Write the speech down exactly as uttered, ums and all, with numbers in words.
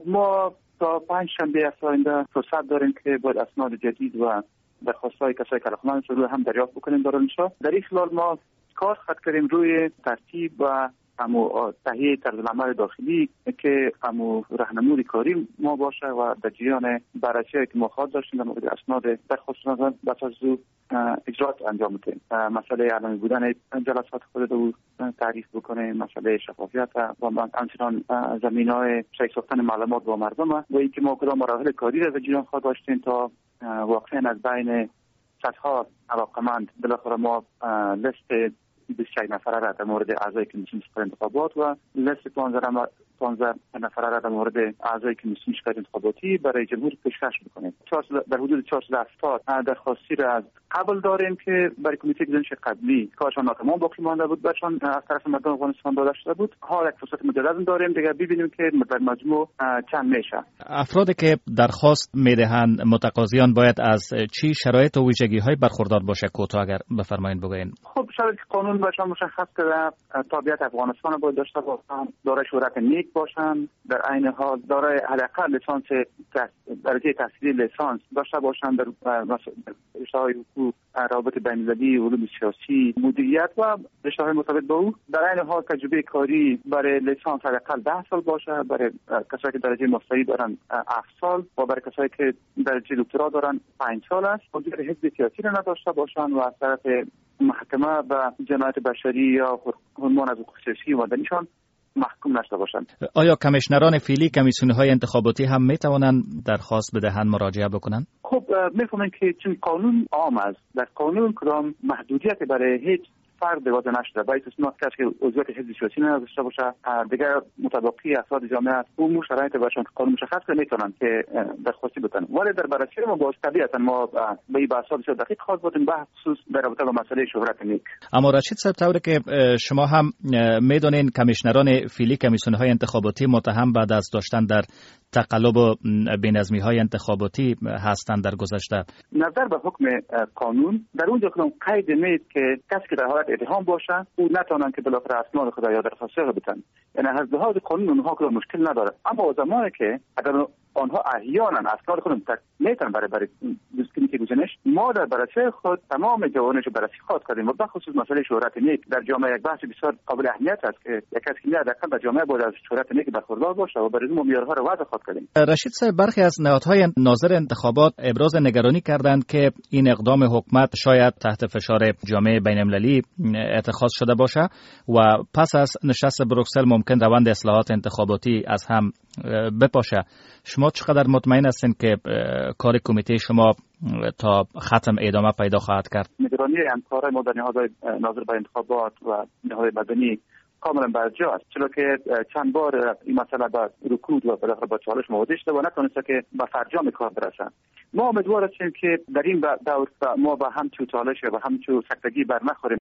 ما تا پنج شنبه هفته آینده فرصت داریم که باید اسناد جدید و درخواست‌های کسایی که علاقه‌مند شده هم دریافت بکنیم دارنشا. در این خلال ما کار خط کردیم روی ترتیب و امو تهیه طرز عمل داخلی که امو راهنمای کاری ما باشه و در جریان بررسی که ما خواهد داشتیم در مورد اسناد درخواستان بس از اجرات انجام بدیم. مسئله علمی بودن جلسات خود رو تعریف بکنیم، مسئله شفافیت و همچنان زمینه‌های شریک ساختن معلومات با مردم و اینکه ما کدام مراحل کاری رو در جریان خواهد داشتیم تا واقعا از بین صدها علاقمند بالاخره ما لیست بیست و یک نفره را در مورد اعضای کمیسیون شورای انتخابات و لیست پانزده نفره را در مورد اعضای کمیسیون شورای انتخاباتی برای جمهور پیشکش می‌کنیم. در حدود چهارصد و هفتاد درخواستی را از قبل داریم که برای کمیته گزینش قبلی کارشان ناتمام باقی مانده بود، برشان از طرف مردم افغانستان داده شده بود. حالا یک فرصت مجدد داریم دیگه ببینیم که در مجموع چند میشه. افرادی که درخواست میدهند متقاضیان باید از چی شرایط و ویژگی‌های برخوردار باشه کوتاه اگر بفرمایید بگوین؟ خب شرایط قانون برشان مشخص کرده، تابعیت افغانستان باید داشته باشند، دارای شهرت نیک باشند، در عین حال دارای حداقل لیسانس درجه تحصیلی لیسانس داشته باشند در رشته‌های حقوق، روابط بین‌المللی، علوم سیاسی، مدیریت و رشته‌های مرتبط با او. در عین حال تجربه کاری برای لیسانس حداقل ده سال باشه، برای کسایی که درجه ماستری دارن هفت سال و برای کسایی که درجه دکترا دارن پنج سال است. عضو حزب سیاسی را نداشته باشند و از طرف محکمه به جنایت بشری یا حرمان از حقوق سیاسی و مدنیشان محکوم نشده باشند. آیا کمیشنران فعلی کمیسیون‌های انتخاباتی هم میتوانند درخواست بدهند مراجعه بکنند؟ خب میفهمن که چون قانون عام است، در قانون کدام محدودیت برای هیچ فرد وضع نشده، باید اسمات کسی که عضویت حزب سیاسی نداشته باشه دیگر مطابقی افراد جامعه عمومی شرایط برشان که قانون مشخص کرده میتونن که درخواستی بدن. ولی در بررسی ما با طبیعتا ما به این بحث‌ها بسیار دقیق خواهد بودیم به خصوص در رابطه با مسئله شهرت نیک. اما رشید صاحب طوری که شما هم میدونین کمیشنران فعلی کمیسیون‌های انتخاباتی متهم بعد از داشتن در تقلب و بی‌نظمی‌های انتخاباتی هستند در گذشته. نظر به حکم قانون در اونجا که قید نیست که کسی که در حالت اتهام باشه او نتونن که بالاخره اسناد خود یا درخواست رو بدن، یعنی از لحاظ قانون اونها که مشکل نداره. اما زمانی که اگر آنها احیانا اسناد خودم تک میتونن برای برای کمیته گزینش، ما در بررسی خود تمام جوانش رو بررسی خواهد کردیم و به خصوص مسئله شهرت نیک در جامعه یک بحث بسیار قابل اهمیت است که یک کسی که حداقل در جامعه باید از شهرت نیک برخوردار باشه و برای این معیارها رو وضع خواهد کردیم. رشید صاحب برخی از نهادهای ناظر انتخابات ابراز نگرانی کردند که این اقدام حکومت شاید تحت فشار جامعه بین‌المللی اتخاذ شده باشه و پس از نشست بروکسل ممکن روند اصلاحات انتخاباتی از هم بپاشه. شما چقدر مطمئن هستین که کار کمیته شما تا ختم ادامه پیدا خواهد کرد؟ نگرانی همکارای ما در نهادهای ناظر به انتخابات و نهادهای مدنی کاملا برجا است، چرا که چند بار این مسئله با رکود و بالاخره با چالش مواجه شده و نتونسته که به فرجام کار برسه. ما امیدوار هستیم که در این دور ما با همچون چالش و همچون سکتگی بر نخوریم.